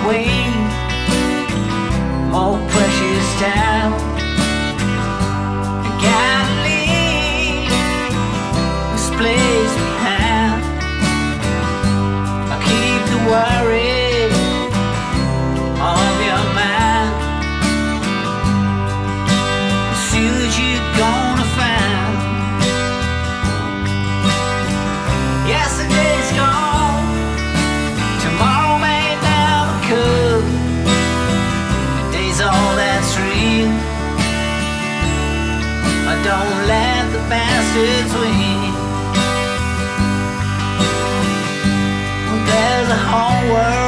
queen, more precious time. You gotta leave this place behind. I'll keep the worry of your mind. See what you're gonna find. Yesterday's gone, tomorrow may never come. Today's all that's real. Don't let the bastards win. There's a whole world